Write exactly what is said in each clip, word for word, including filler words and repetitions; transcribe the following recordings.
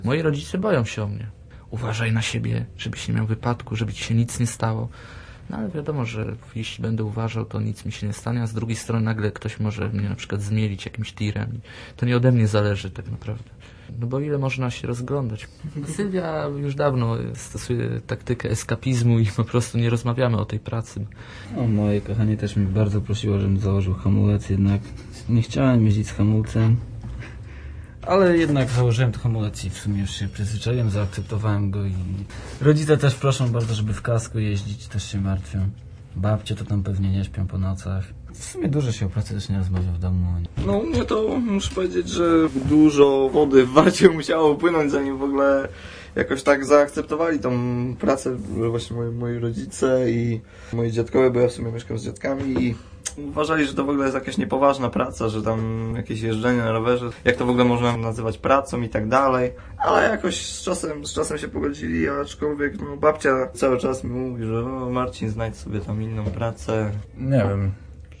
Moi rodzice boją się o mnie. Uważaj na siebie, żebyś nie miał wypadku, żeby ci się nic nie stało. No ale wiadomo, że jeśli będę uważał, to nic mi się nie stanie, a z drugiej strony nagle ktoś może mnie na przykład zmielić jakimś tirem. To nie ode mnie zależy tak naprawdę. No bo ile można się rozglądać? Sylwia już dawno stosuje taktykę eskapizmu i po prostu nie rozmawiamy o tej pracy. No, moje kochanie też mnie bardzo prosiło, żebym założył hamulec, jednak nie chciałem jeździć z hamulcem. Ale jednak założyłem ten hamulec i w sumie już się przyzwyczaiłem, zaakceptowałem go i rodzice też proszą bardzo, żeby w kasku jeździć, też się martwią. Babcie to tam pewnie nie śpią po nocach. W sumie dużo się o pracy też nie rozmawia w domu. No u mnie to muszę powiedzieć, że dużo wody w Warcie musiało upłynąć, zanim w ogóle jakoś tak zaakceptowali tą pracę właśnie moi, moi rodzice i moi dziadkowie, bo ja w sumie mieszkam z dziadkami i uważali, że to w ogóle jest jakaś niepoważna praca, że tam jakieś jeżdżenie na rowerze, jak to w ogóle można nazywać pracą i tak dalej, ale jakoś z czasem, z czasem się pogodzili, aczkolwiek no, babcia cały czas mi mówi, że o, Marcin, znajdź sobie tam inną pracę. Nie wiem,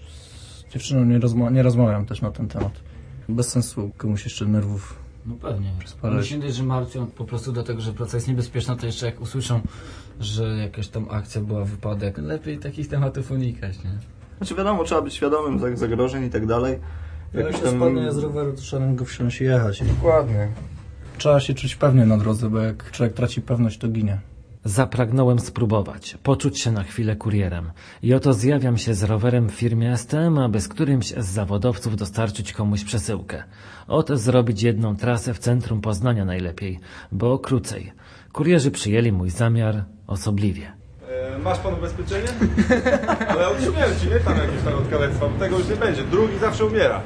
z dziewczyną nie, rozma- nie rozmawiam też na ten temat. Bez sensu komuś jeszcze nerwów. No pewnie. Oni się nie, że martwią po prostu dlatego, że praca jest niebezpieczna, to jeszcze jak usłyszą, że jakaś tam akcja była, wypadek, lepiej takich tematów unikać, nie? Znaczy wiadomo, trzeba być świadomym zagrożeń i tak dalej. Jak się tam... spadnie z roweru, to trzeba go wsiąść i jechać. Dokładnie. Trzeba się czuć pewnie na drodze, bo jak człowiek traci pewność, to ginie. Zapragnąłem spróbować, poczuć się na chwilę kurierem. I oto zjawiam się z rowerem w firmie S T M, aby z którymś z zawodowców dostarczyć komuś przesyłkę. Oto zrobić jedną trasę w centrum Poznania najlepiej, bo krócej. Kurierzy przyjęli mój zamiar osobliwie. E, masz pan ubezpieczenie? Ale od śmierci, nie tam jakieś tam od kalectwa, bo tego już nie będzie. Drugi zawsze umiera.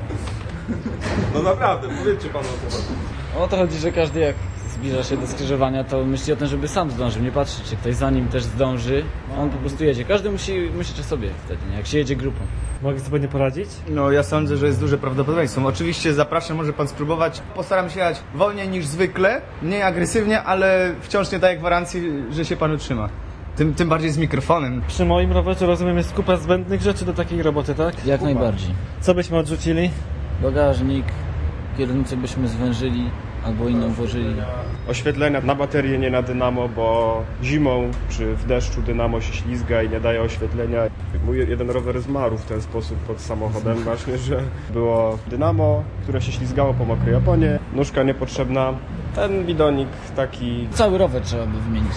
No naprawdę, powiedzcie panu o tym. O to chodzi, że każdy jak zbliża się do skrzyżowania, to myśli o tym, żeby sam zdążył, nie patrzy, czy ktoś za nim też zdąży. On po prostu jedzie. Każdy musi myśleć o sobie wtedy, nie? Jak się jedzie grupą. Mogę sobie nie poradzić? No ja sądzę, że jest duże prawdopodobieństwo. Oczywiście zapraszam, może pan spróbować. Postaram się jechać wolniej niż zwykle, mniej agresywnie, ale wciąż nie daję gwarancji, że się pan utrzyma. Tym, tym bardziej z mikrofonem. Przy moim rowerze, rozumiem, jest kupa zbędnych rzeczy do takiej roboty, tak? Jak kupa. najbardziej. Co byśmy odrzucili? Bagażnik, kierownicę byśmy zwężyli albo inną włożyli. Oświetlenia na baterię, nie na dynamo, bo zimą czy w deszczu dynamo się ślizga i nie daje oświetlenia. Mój jeden rower zmarł w ten sposób pod samochodem właśnie, że było dynamo, które się ślizgało po mokrej oponie, nóżka niepotrzebna, ten bidonik taki... Cały rower trzeba by wymienić.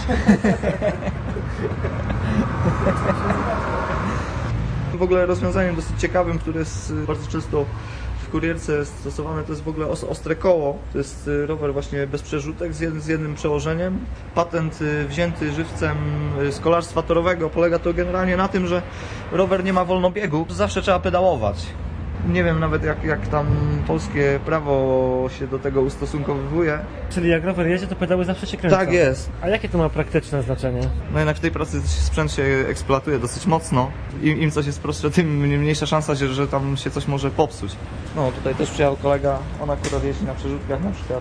W ogóle rozwiązaniem dosyć ciekawym, które jest bardzo często w kurierce stosowane, to jest w ogóle ostre koło. To jest rower właśnie bez przerzutek z, jed z jednym przełożeniem. Patent wzięty żywcem z kolarstwa torowego. Polega to generalnie na tym, że rower nie ma wolnobiegu. Zawsze trzeba pedałować. Nie wiem nawet jak, jak tam polskie prawo się do tego ustosunkowuje. Czyli jak rower jedzie, to pedały zawsze się kręcą. Tak jest. A jakie to ma praktyczne znaczenie? No jednak w tej pracy sprzęt się eksploatuje dosyć mocno. Im, im coś jest prostsze, tym mniejsza szansa, że, że tam się coś może popsuć. No tutaj też przyjechał kolega, on akurat jeździ na przerzutkach na przykład.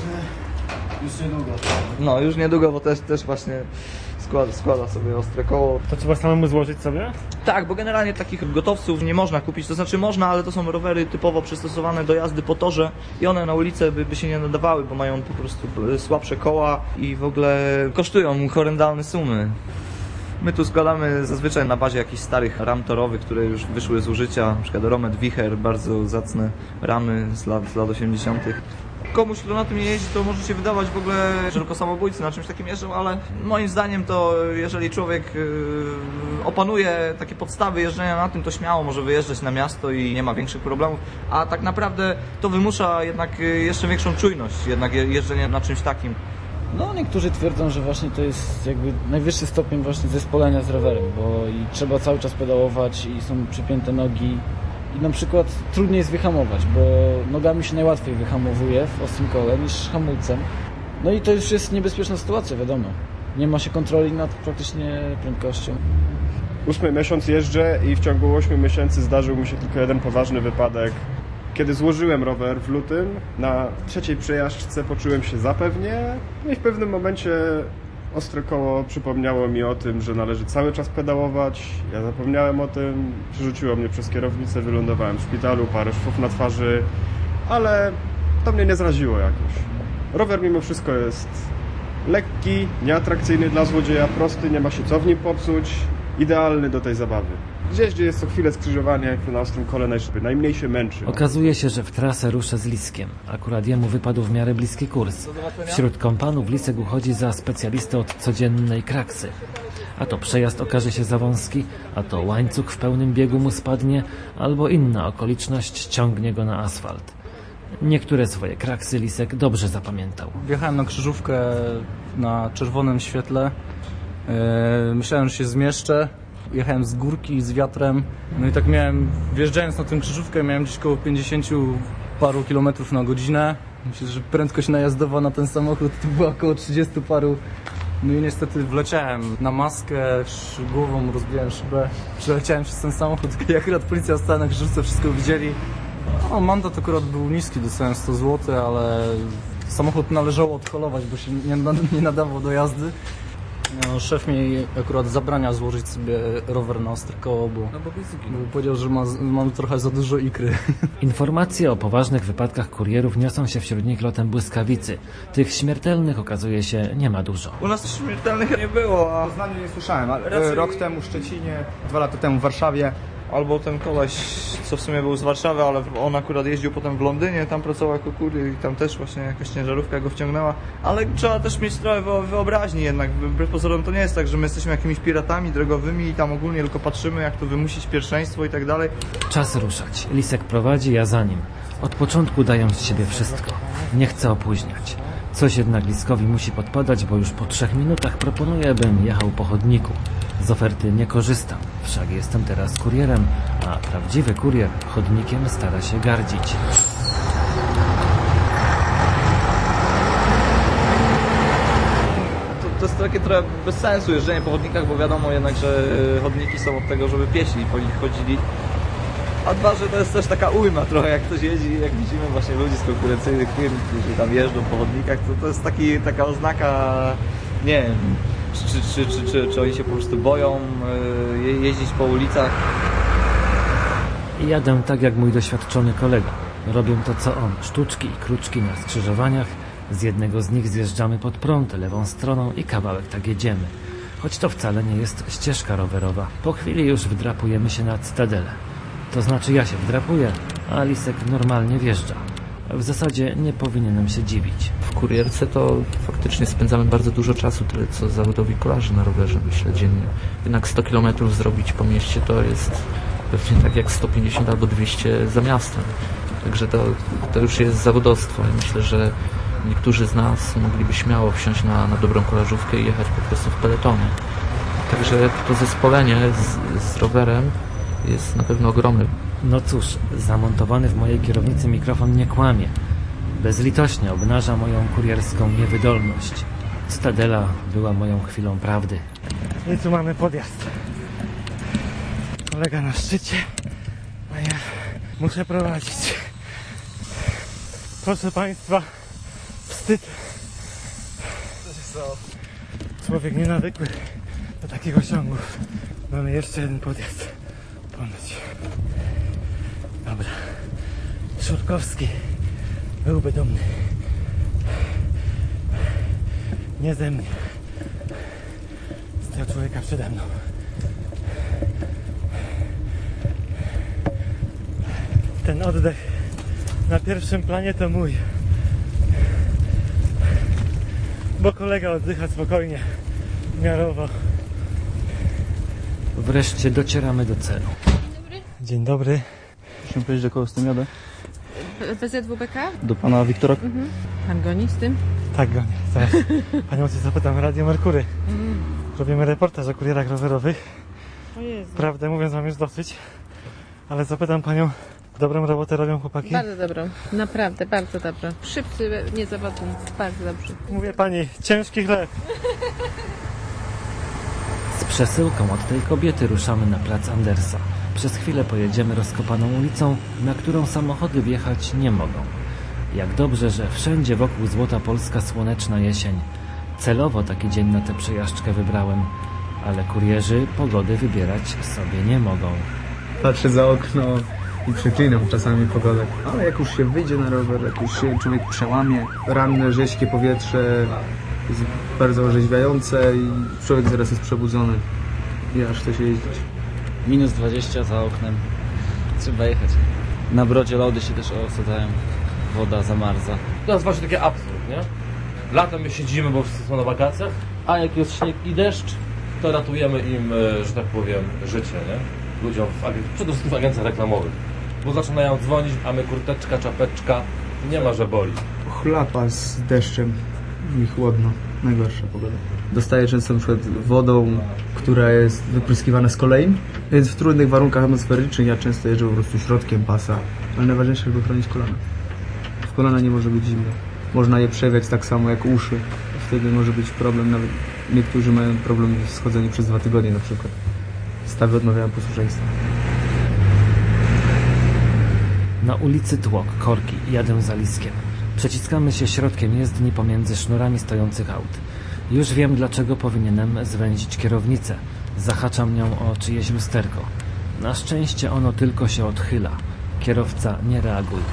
Już niedługo. No już niedługo, bo też, też właśnie składa, składa sobie ostre koło. To trzeba samemu złożyć sobie? Tak, bo generalnie takich gotowców nie można kupić, to znaczy można, ale to są rowery typowo przystosowane do jazdy po torze i one na ulicę by, by się nie nadawały, bo mają po prostu słabsze koła i w ogóle kosztują horrendalne sumy. My tu składamy zazwyczaj na bazie jakichś starych ram torowych, które już wyszły z użycia, na przykład Romet Wicher, bardzo zacne ramy z lat, z lat osiemdziesiątych. Komuś, kto na tym nie jeździ, to może się wydawać w ogóle, że tylko samobójcy na czymś takim jeżdżą, ale moim zdaniem to jeżeli człowiek yy, opanuje takie podstawy jeżdżenia na tym, to śmiało może wyjeżdżać na miasto i nie ma większych problemów, a tak naprawdę to wymusza jednak jeszcze większą czujność, jednak jeżdżenie na czymś takim. No niektórzy twierdzą, że właśnie to jest jakby najwyższy stopień właśnie zespolenia z rowerem, bo i trzeba cały czas pedałować i są przypięte nogi. I na przykład trudniej jest wyhamować, bo nogami się najłatwiej wyhamowuje w ostrym kole niż hamulcem. No i to już jest niebezpieczna sytuacja, wiadomo. Nie ma się kontroli nad praktycznie prędkością. Ósmy miesiąc jeżdżę i w ciągu ośmiu miesięcy zdarzył mi się tylko jeden poważny wypadek. Kiedy złożyłem rower w lutym, na trzeciej przejażdżce poczułem się zapewnie i w pewnym momencie ostre koło przypomniało mi o tym, że należy cały czas pedałować. Ja zapomniałem o tym, przerzuciło mnie przez kierownicę, wylądowałem w szpitalu, parę szwów na twarzy, ale to mnie nie zraziło jakoś. Rower mimo wszystko jest lekki, nieatrakcyjny dla złodzieja, prosty, nie ma się co w nim popsuć, idealny do tej zabawy. Gdzieś, gdzie jest co chwilę skrzyżowanie, jak na ostrym kole najmniej się męczy. Okazuje się, że w trasę ruszę z Liskiem. Akurat jemu wypadł w miarę bliski kurs. Wśród kompanów Lisek uchodzi za specjalistę od codziennej kraksy. A to przejazd okaże się za wąski, a to łańcuch w pełnym biegu mu spadnie, albo inna okoliczność ciągnie go na asfalt. Niektóre swoje kraksy Lisek dobrze zapamiętał. Wjechałem na krzyżówkę na czerwonym świetle. Yy, myślałem, że się zmieszczę. Jechałem z górki, z wiatrem. No i tak miałem, wjeżdżając na tę krzyżówkę, miałem gdzieś koło pięćdziesięciu paru kilometrów na godzinę. Myślę, że prędkość najazdowa na ten samochód to była około trzydziestu paru. No i niestety wleciałem na maskę, głową rozbiłem szybę. Przeleciałem przez ten samochód i akurat policja stała na krzyżówce, wszystko widzieli. No, mandat akurat był niski, dostałem sto złotych, ale samochód należało odholować, bo się nie, nie nadawał do jazdy. No, szef mi akurat zabrania złożyć sobie rower na ostre koło, bo, no bo, bo powiedział, że ma, mam trochę za dużo ikry. Informacje o poważnych wypadkach kurierów niosą się wśród nich lotem błyskawicy. Tych śmiertelnych okazuje się nie ma dużo. U nas śmiertelnych nie było, a W Poznaniu nie słyszałem, ale Raczej- rok temu w Szczecinie, dwa lata temu w Warszawie. albo ten koleś, co w sumie był z Warszawy, ale on akurat jeździł potem w Londynie, tam pracował jako kurier i tam też właśnie jakaś ciężarówka go wciągnęła. Ale trzeba też mieć trochę wyobraźni jednak. Wbrew pozorom to nie jest tak, że my jesteśmy jakimiś piratami drogowymi i tam ogólnie tylko patrzymy, jak tu wymusić pierwszeństwo i tak dalej. Czas ruszać. Lisek prowadzi, ja za nim. Od początku dają z siebie wszystko. Nie chcę opóźniać. Coś jednak Liskowi musi podpadać, bo już po trzech minutach proponuje, bym jechał po chodniku. Z oferty nie korzystam, wszak jestem teraz kurierem, a prawdziwy kurier chodnikiem stara się gardzić. To, to jest takie trochę bez sensu jeżdżenie po chodnikach, bo wiadomo jednak, że chodniki są od tego, żeby piesi po nich chodzili. A dwa, że to jest też taka ujma trochę, jak ktoś jeździ, jak widzimy właśnie ludzi z konkurencyjnych firm, którzy tam jeżdżą po chodnikach, to to jest taki, taka oznaka, nie wiem, czy, czy, czy, czy, czy oni się po prostu boją je, jeździć po ulicach. I jadę tak jak mój doświadczony kolega. Robię to co on, sztuczki i kruczki na skrzyżowaniach. Z jednego z nich zjeżdżamy pod prąd lewą stroną i kawałek tak jedziemy. Choć to wcale nie jest ścieżka rowerowa. Po chwili już wdrapujemy się na cytadelę. To znaczy ja się wdrapuję, a Lisek normalnie wjeżdża. W zasadzie nie powinienem się dziwić. W kurierce to faktycznie spędzamy bardzo dużo czasu, tyle co zawodowi kolarze na rowerze, myślę, dziennie. Jednak sto kilometrów zrobić po mieście to jest pewnie tak jak sto pięćdziesiąt albo dwieście za miastem. Także to, to już jest zawodowstwo i myślę, że niektórzy z nas mogliby śmiało wsiąść na, na dobrą kolażówkę i jechać po prostu w peletonie. Także to zespolenie z, z rowerem jest na pewno ogromny. No cóż, zamontowany w mojej kierownicy mikrofon nie kłamie. Bezlitośnie obnaża moją kurierską niewydolność. Cytadela była moją chwilą prawdy. I tu mamy podjazd. Kolega na szczycie, a ja muszę prowadzić. Proszę Państwa, wstyd. Człowiek nienawykły do takiego ciągu. Mamy jeszcze jeden podjazd. Ponoć. Dobra. Szurkowski byłby dumny. Nie ze mnie. Z tego człowieka przede mną. Ten oddech na pierwszym planie to mój. Bo kolega oddycha spokojnie, miarowo. Wreszcie docieramy do celu. Dzień dobry. Proszę powiedzieć, do kogo z tym jadę? P Z W B K? Do pana Wiktora. Mhm. Pan goni z tym? Tak, gonię. Zaraz panią cię zapytam. Radio Merkury. Robimy reportaż o kurierach rowerowych. O Jezu. Prawdę mówiąc mam już dosyć. Ale zapytam panią, dobrą robotę robią chłopaki? Bardzo dobrą. Naprawdę, bardzo dobrą. Szybcy, niezawodni. Bardzo dobrze. Mówię pani, ciężki chleb. Z przesyłką od tej kobiety ruszamy na plac Andersa. Przez chwilę pojedziemy rozkopaną ulicą, na którą samochody wjechać nie mogą. Jak dobrze, że wszędzie wokół złota polska słoneczna jesień. Celowo taki dzień na tę przejażdżkę wybrałem, ale kurierzy pogody wybierać sobie nie mogą. Patrzę za okno, i przeklinam czasami pogodę. Ale jak już się wyjdzie na rower, jak już się człowiek przełamie, ranne, rześkie powietrze jest bardzo orzeźwiające i człowiek zaraz jest przebudzony i aż chce się jeździć. Minus dwadzieścia za oknem. Trzeba jechać. Na brodzie lody się też osadzają. Woda zamarza. To jest właśnie taki absurd, nie? Latem my siedzimy, bo wszyscy są na wakacjach, a jak jest śnieg i deszcz, to ratujemy im, e, że tak powiem, życie, nie? Ludziom, w ag- przede wszystkim w agencjach reklamowych. Bo zaczynają dzwonić, a my kurteczka, czapeczka, nie ma, że boli. Chlapa z deszczem i chłodno. Najgorsza pogoda. Dostaję często na przykład wodą, która jest wypryskiwana z kolei, więc w trudnych warunkach atmosferycznych ja często jeżdżę po prostu środkiem pasa, ale najważniejsze, żeby chronić kolana. W kolana nie może być zimno. Można je przewiać tak samo jak uszy. Wtedy może być problem, nawet niektórzy mają problem w schodzeniu przez dwa tygodnie na przykład. Stawy odmawiają posłuszeństwa. Na ulicy tłok, korki, jadę za Liskiem. Przeciskamy się środkiem jezdni pomiędzy sznurami stojących aut. Już wiem, dlaczego powinienem zwęzić kierownicę. Zahaczam nią o czyjeś lusterko. Na szczęście ono tylko się odchyla. Kierowca nie reaguje.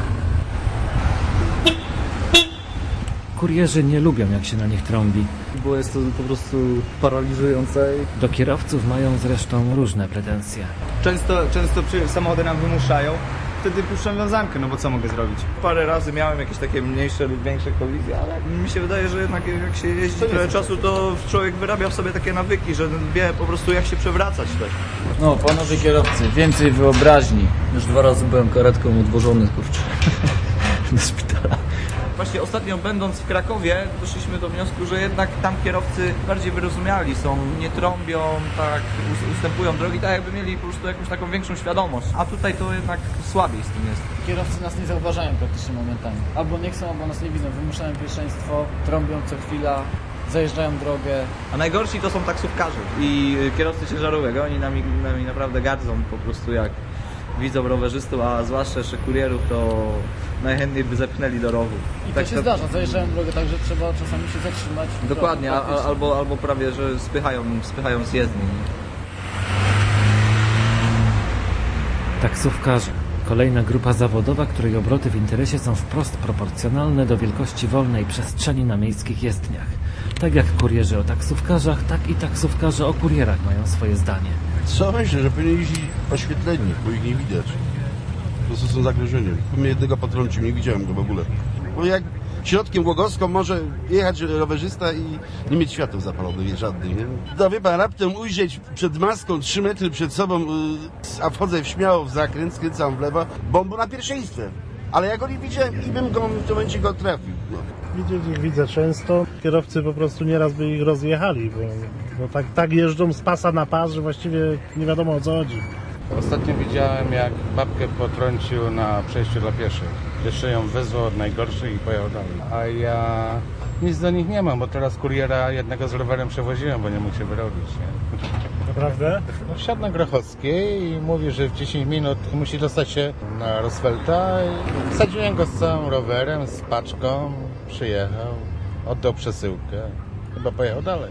Kurierzy nie lubią, jak się na nich trąbi. Bo jest to po prostu paraliżujące. Do kierowców mają zresztą różne pretensje. Często, często przy, samochody nam wymuszają, wtedy puszczam wiązankę, no bo co mogę zrobić? Parę razy miałem jakieś takie mniejsze lub większe kolizje, ale mi się wydaje, że jednak jak się jeździ trochę czasu, to człowiek wyrabia w sobie takie nawyki, że wie po prostu jak się przewracać też. No, panowie kierowcy, więcej wyobraźni. Już dwa razy byłem karetką odwożony, kurczę, do szpitala. Właśnie ostatnio będąc w Krakowie doszliśmy do wniosku, że jednak tam kierowcy bardziej wyrozumiali są, nie trąbią, tak ustępują drogi, tak jakby mieli po prostu jakąś taką większą świadomość, a tutaj to jednak słabiej z tym jest. Kierowcy nas nie zauważają praktycznie momentami. Albo nie chcą, albo nas nie widzą. Wymuszają pierwszeństwo, trąbią co chwila, zajeżdżają drogę. A najgorsi to są taksówkarze i kierowcy ciężarówek, oni nami, nami naprawdę gardzą po prostu jak widzą rowerzystów, a zwłaszcza jeszcze kurierów, to najchętniej by zepchnęli do rowu. I tak to się to... zdarza, zajeżdżają drogę tak, że trzeba czasami się zatrzymać. Dokładnie, a, a, albo, albo prawie, że spychają, spychają z jezdni. Taksówkarze. Kolejna grupa zawodowa, której obroty w interesie są wprost proporcjonalne do wielkości wolnej przestrzeni na miejskich jezdniach. Tak jak kurierzy o taksówkarzach, tak i taksówkarze o kurierach mają swoje zdanie. Co myślę, że powinien jeździć oświetleni, bo ich nie widać. Po prostu są zagrożeniem. Mnie jednego potrącił, nie widziałem go w ogóle. Bo jak środkiem Głogowską może jechać rowerzysta i nie mieć światów zapalonych żadnych, nie? To wie pan, raptem ujrzeć przed maską trzy metry przed sobą, a wchodzę w śmiało w zakręt, skręcam w lewo, bo on był na pierwszeństwie. Ale ja go nie widziałem i bym go w tym momencie go trafił. No. Widzieć ich widzę często. Kierowcy po prostu nieraz by ich rozjechali, bo, bo tak, tak jeżdżą z pasa na pas, że właściwie nie wiadomo o co chodzi. Ostatnio widziałem, jak babkę potrącił na przejściu dla pieszych. Jeszcze ją wezwał od najgorszych i pojechał dalej. A ja nic do nich nie mam, bo teraz kuriera jednego z rowerem przewoziłem, bo nie mógł się wyrobić. Nie? Naprawdę? No, wsiadł na Grochowskiej i mówi, że w dziesięć minut musi dostać się na Roosevelta. I wsadziłem go z całym rowerem, z paczką, przyjechał, oddał przesyłkę, chyba pojechał dalej.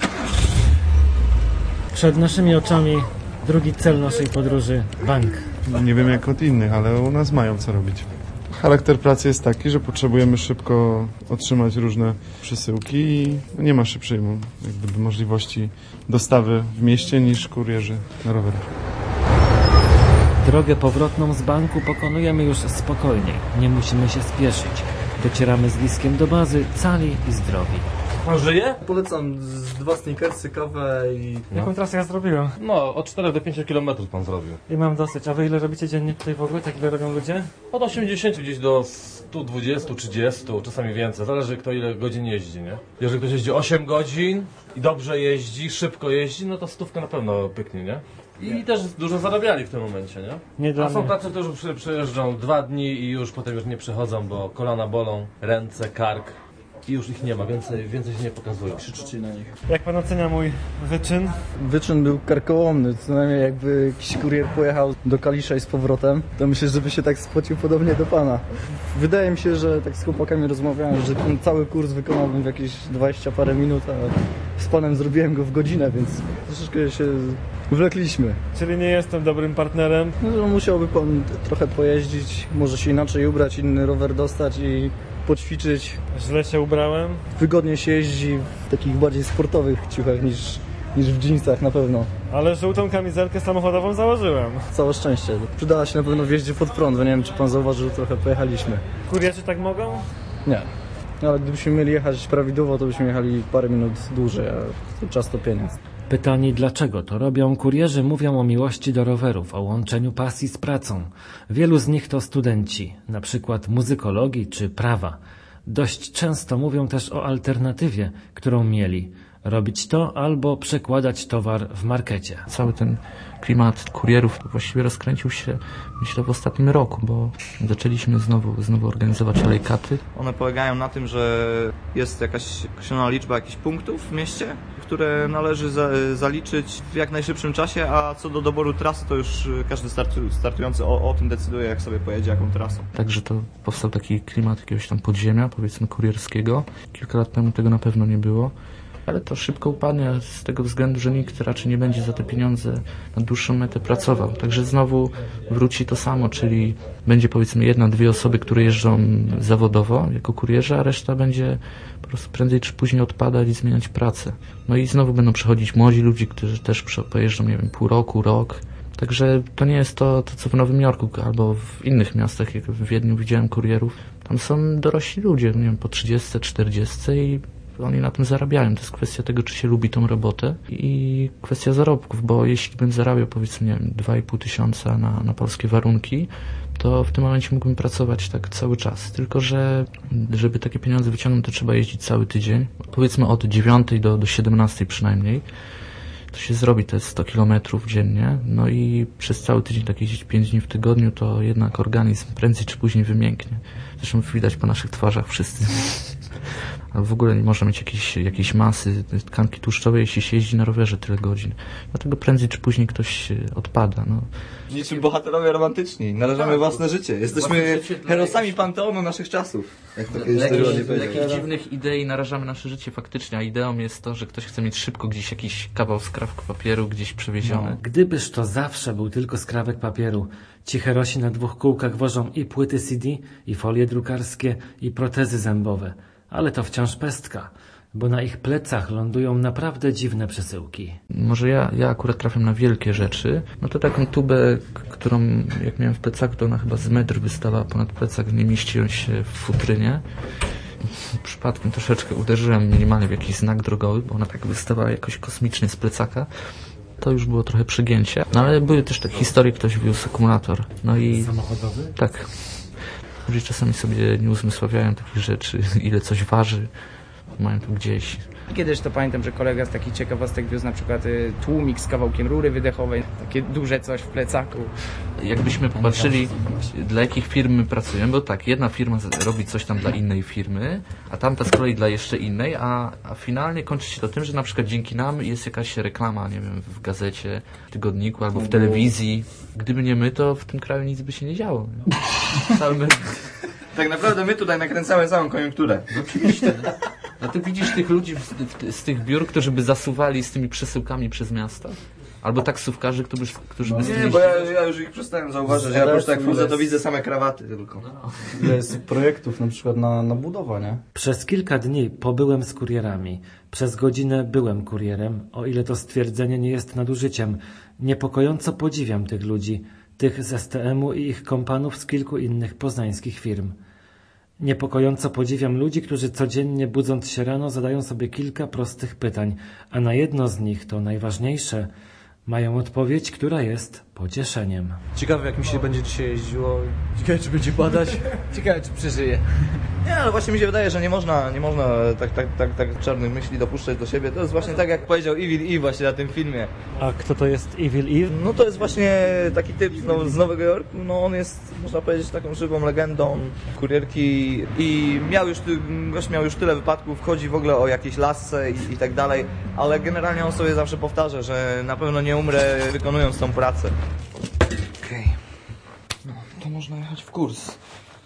Przed naszymi oczami drugi cel naszej podróży – bank. Nie wiem jak od innych, ale u nas mają co robić. Charakter pracy jest taki, że potrzebujemy szybko otrzymać różne przesyłki i nie ma szybszej jakby możliwości dostawy w mieście niż kurierzy na rowerach. Drogę powrotną z banku pokonujemy już spokojniej. Nie musimy się spieszyć. Docieramy z Liskiem do bazy cali i zdrowi. Pan żyje? Polecam z dwa sneakersy, kawę i... Jaką trasę ja zrobiłem? No, od czterech do pięciu kilometrów pan zrobił. I mam dosyć. A wy ile robicie dziennie tutaj w ogóle? Tak ile robią ludzie? Od osiemdziesięciu gdzieś do stu dwudziestu, trzydziestu, czasami więcej. Zależy kto ile godzin jeździ, nie? Jeżeli ktoś jeździ osiem godzin i dobrze jeździ, szybko jeździ, no to stówka na pewno pyknie, nie? I też dużo zarabiali w tym momencie, nie? Nie dla A są mnie. tacy, którzy przy, przyjeżdżą dwa dni i już potem już nie przychodzą, bo kolana bolą, ręce, kark. i już ich nie ma, więcej, więcej się nie pokazują. Krzyczycie na nich. Jak pan ocenia mój wyczyn? Wyczyn był karkołomny, co najmniej jakby jakiś kurier pojechał do Kalisza i z powrotem, to myślę, żeby się tak spocił podobnie do pana. Wydaje mi się, że tak z chłopakami rozmawiałem, że ten cały kurs wykonałbym w jakieś dwadzieścia parę minut, a z panem zrobiłem go w godzinę, więc troszeczkę się wlekliśmy. Czyli nie jestem dobrym partnerem? No, musiałby pan trochę pojeździć, może się inaczej ubrać, inny rower dostać i poćwiczyć. Źle się ubrałem? Wygodnie się jeździ w takich bardziej sportowych ciuchach niż, niż w dżinsach na pewno. Ale żółtą kamizelkę samochodową założyłem. Całe szczęście. Przydała się na pewno w jeździe pod prąd, bo nie wiem, czy pan zauważył, trochę pojechaliśmy. Kurierzy tak mogą? Nie. Ale gdybyśmy mieli jechać prawidłowo, to byśmy jechali parę minut dłużej, a czas to pieniądz. Pytani, dlaczego to robią, kurierzy mówią o miłości do rowerów, o łączeniu pasji z pracą. Wielu z nich to studenci, na przykład muzykologii czy prawa. Dość często mówią też o alternatywie, którą mieli. Robić to albo przekładać towar w markecie. Cały ten klimat kurierów właściwie rozkręcił się, myślę, w ostatnim roku, bo zaczęliśmy znowu, znowu organizować olejkaty. One polegają na tym, że jest jakaś określona liczba jakichś punktów w mieście, które należy za, zaliczyć w jak najszybszym czasie, a co do doboru trasy, to już każdy startu, startujący o, o tym decyduje, jak sobie pojedzie, jaką trasą. Także to powstał taki klimat jakiegoś tam podziemia, powiedzmy kurierskiego. Kilka lat temu tego na pewno nie było. Ale to szybko upadnie z tego względu, że nikt raczej nie będzie za te pieniądze na dłuższą metę pracował. Także znowu wróci to samo, czyli będzie powiedzmy jedna, dwie osoby, które jeżdżą zawodowo jako kurierze, a reszta będzie po prostu prędzej czy później odpadać i zmieniać pracę. No i znowu będą przychodzić młodzi ludzie, którzy też pojeżdżą, nie wiem, pół roku, rok. Także to nie jest to, to, co w Nowym Jorku albo w innych miastach, jak w Wiedniu widziałem kurierów. Tam są dorośli ludzie, nie wiem, po trzydziestce, czterdziestce i oni na tym zarabiają. To jest kwestia tego, czy się lubi tą robotę i kwestia zarobków, bo jeśli bym zarabiał powiedzmy, nie wiem, dwa i pół tysiąca na, na polskie warunki, to w tym momencie mógłbym pracować tak cały czas. Tylko, że żeby takie pieniądze wyciągnąć, to trzeba jeździć cały tydzień. Powiedzmy od dziewiątej do, do siedemnastej przynajmniej. To się zrobi te sto kilometrów dziennie. No i przez cały tydzień tak jeździć pięć dni w tygodniu, to jednak organizm prędzej czy później wymięknie. Zresztą widać po naszych twarzach wszyscy. Ale w ogóle nie można mieć jakiejś, jakiejś masy, tkanki tłuszczowej, jeśli się jeździ na rowerze tyle godzin. Dlatego prędzej czy później ktoś odpada. No. Niczym bohaterowie romantyczni. Narażamy tak, własne życie. Jesteśmy herosami panteonu naszych czasów. Jak to kiedyś Dla jakichś dziwnych idei narażamy nasze życie faktycznie, a ideą jest to, że ktoś chce mieć szybko gdzieś jakiś kawał skrawku papieru gdzieś przewieziony. No, gdybyż to zawsze był tylko skrawek papieru. Ci herosi na dwóch kółkach wożą i płyty C D, i folie drukarskie, i protezy zębowe. Ale to wciąż pestka, bo na ich plecach lądują naprawdę dziwne przesyłki. Może ja, ja akurat trafiam na wielkie rzeczy. No to taką tubę, którą jak miałem w plecaku, to ona chyba z metr wystawała ponad plecak, nie mieściłem się w futrynie. Przypadkiem troszeczkę uderzyłem minimalnie w jakiś znak drogowy, bo ona tak wystawała jakoś kosmicznie z plecaka. To już było trochę przegięcie. No ale były też takie historie, ktoś wiózł akumulator. No i samochodowy? Tak. Ludzie czasami sobie nie uzmysławiają takich rzeczy, ile coś waży, mają tu gdzieś. Kiedyś to pamiętam, że kolega z takich ciekawostek wiózł na przykład tłumik z kawałkiem rury wydechowej, takie duże coś w plecaku. Jakbyśmy popatrzyli, dla jakich firm my pracujemy, bo tak, jedna firma robi coś tam dla innej firmy, a tamta z kolei dla jeszcze innej, a, a finalnie kończy się to tym, że na przykład dzięki nam jest jakaś reklama, nie wiem, w gazecie, w tygodniku albo w telewizji. Gdyby nie my, to w tym kraju nic by się nie działo. Cały my... Tak naprawdę my tutaj nakręcamy całą koniunkturę. No oczywiście. No ty widzisz tych ludzi w, w, z tych biur, którzy by zasuwali z tymi przesyłkami przez miasto? Albo taksówkarzy, którzy, którzy no, by... Nie, bo ja, ja już ich przestałem zauważyć. Ja po prostu jak wchodzę, to widzę same krawaty tylko. No. Ile jest projektów na przykład na, na budowę, nie? Przez kilka dni pobyłem z kurierami. Przez godzinę byłem kurierem, o ile to stwierdzenie nie jest nadużyciem. Niepokojąco podziwiam tych ludzi, tych z S T M-u i ich kompanów z kilku innych poznańskich firm. Niepokojąco podziwiam ludzi, którzy codziennie budząc się rano zadają sobie kilka prostych pytań, a na jedno z nich, to najważniejsze, mają odpowiedź, która jest pocieszeniem. Ciekawe, jak mi się będzie dzisiaj jeździło. Ciekawe, czy będzie padać. Ciekawe, czy przeżyje. Nie, ale właśnie mi się wydaje, że nie można, nie można tak, tak, tak, tak czarnych myśli dopuszczać do siebie. To jest właśnie tak, jak powiedział Evil Eve właśnie na tym filmie. A kto to jest Evil Eve? No to jest właśnie taki typ no, z Nowego Jorku. No on jest, można powiedzieć, taką żywą legendą kurierki i miał już, gość miał już tyle wypadków, chodzi w ogóle o jakieś lasce i, i tak dalej, ale generalnie on sobie zawsze powtarza, że na pewno nie umrę wykonując tą pracę. Okej. Okay. No, to można jechać w kurs.